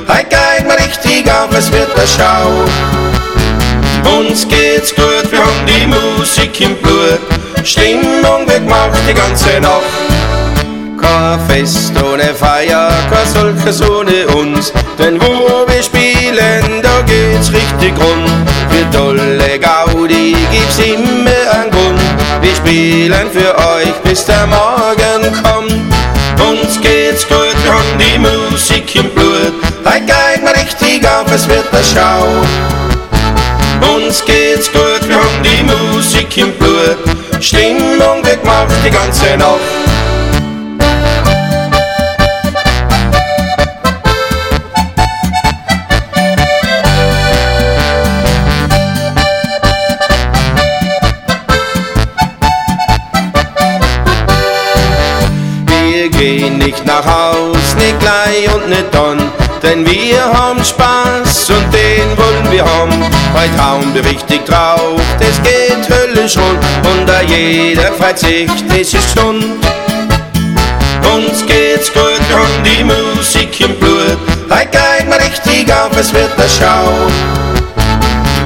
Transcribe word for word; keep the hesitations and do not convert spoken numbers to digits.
heute geht mir richtig auf, es wird eine Schau. Uns geht's gut, wir haben die Musik im Blut, Stimmung wird gemacht die ganze Nacht. Kein Fest ohne Feier, kein solches ohne uns, denn wo wir spielen, da geht's richtig rund. Für tolle Gaudi gibt's immer einen Grund, wir spielen für euch, bis der Morgen kommt. Uns geht's gut, wir haben die Musik im Blut, heute geht mir richtig auf, es wird eine Schau. Uns geht's gut, wir haben die Musik im Blut, Stimmung wird gemacht die ganze Nacht. Wir gehen nicht nach Haus, nicht gleich und nicht dann, denn wir haben Spaß und den wollen wir haben. Heute hauen wir richtig drauf, das geht höllisch rund und da jeder freut sich, das ist Stund. Uns geht's gut, wir haben die Musik im Blut, heute geht mir richtig auf, es wird eine Schau.